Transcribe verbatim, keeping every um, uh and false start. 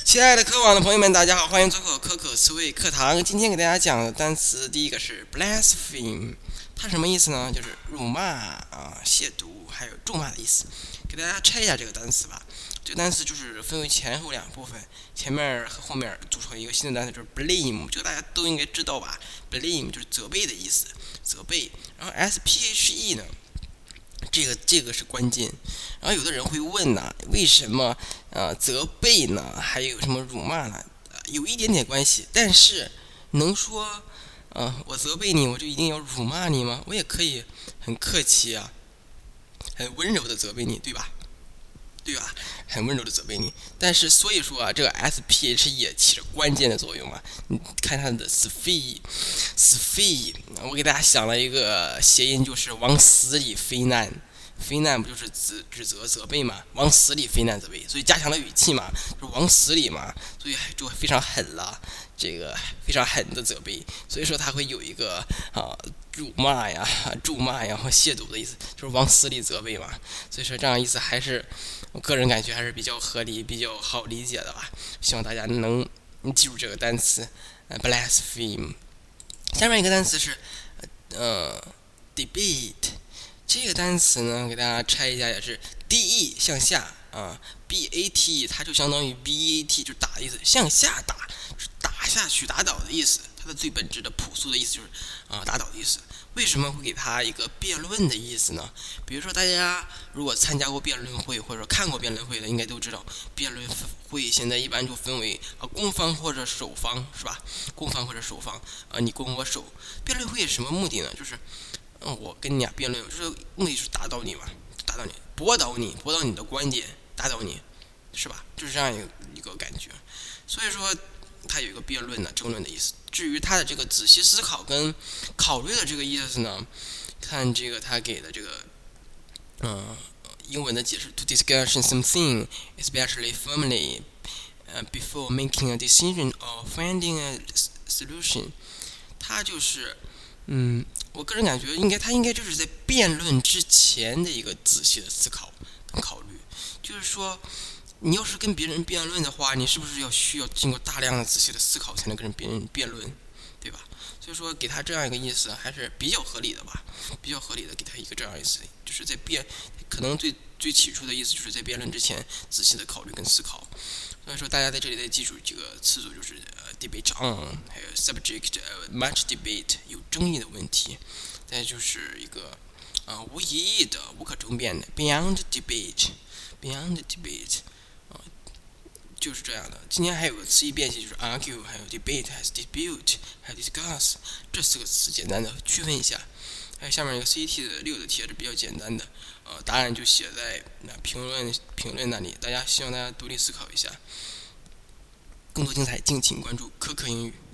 亲爱的科网的朋友们，大家好，欢迎做客可可思维课堂。今天给大家讲的单词，第一个是 blaspheme， 它什么意思呢？就是辱骂啊、亵渎，还有咒骂的意思。给大家拆一下这个单词吧。这个单词就是分为前后两部分，前面和后面组成一个新的单词，就是 blame， 这个大家都应该知道吧 ？blame 就是责备的意思，责备。然后 S P H E 呢？这个这个是关键，然后有的人会问呢、啊，为什么呃责备呢？还有什么辱骂呢？呃、有一点点关系，但是能说，呃，我责备你，我就一定要辱骂你吗？我也可以很客气啊，很温柔的责备你，对吧？对吧？很温柔的责备你，但是所以说啊，这个 S P H 也起着关键的作用嘛。你看它的 sphere，sphere， 我给大家想了一个谐音，就是往死里非难。非难不就是指指责责备嘛？往死里非难责备，所以加强了语气嘛，就是往死里嘛，所以就非常狠了，这个非常狠的责备，所以说它会有一个啊辱骂呀、咒骂呀或亵渎的意思，就是往死里责备嘛。所以说这样意思还是我个人感觉还是比较合理、比较好理解的吧。希望大家能记住这个单词，呃，blaspheme。下面一个单词是呃，debate。这个单词呢，给大家拆一下，也是 D E 向下啊 ，B A T 它就相当于 B A T， 就打的意思，向下打，是打下去、打倒的意思。它的最本质的朴素的意思就是啊，打倒的意思。为什么会给它一个辩论的意思呢？比如说，大家如果参加过辩论会，或者说看过辩论会的，应该都知道，辩论会现在一般就分为啊攻方或者守方，是吧？攻方或者守方啊，你攻我守。辩论会是什么目的呢？就是嗯，我跟你俩辩论，就是目的就是打倒你嘛，打倒你，驳倒你，驳倒你的观点，打倒你，是吧？就是这样一个一个感觉。所以说，它有一个辩论的、争论的意思。至于它的这个仔细思考跟考虑的这个意思呢，看这个他给的这个，嗯、呃，英文的解释 ：to discuss something, especially firmly, uh, before making a decision or finding a solution。它就是，嗯。我个人感觉，应该他应该就是在辩论之前的一个仔细的思考跟考虑。就是说，你要是跟别人辩论的话，你是不是要需要经过大量的仔细的思考才能跟人别人辩论，对吧？所以说，给他这样一个意思还是比较合理的吧，比较合理的给他一个这样意思，就是在辩，可能最最起初的意思就是在辩论之前仔细的考虑跟思考。所以说，大家在这里再记住几个词组，就是呃 debate on， 还有 subject， 呃 much debate 有争议的问题，再就是一个啊、呃、无异议的、无可争辩的 beyond debate，beyond debate 啊、呃、就是这样的。今天还有个词义辨析，就是 argue， 还有 debate， 还有 dispute， 还有 discuss， 这四个词简单的区分一下。还有下面一个 C T 的六的题也是比较简单的，呃，答案就写在那评论评论那里，大家希望大家独立思考一下。更多精彩，敬请关注可可英语。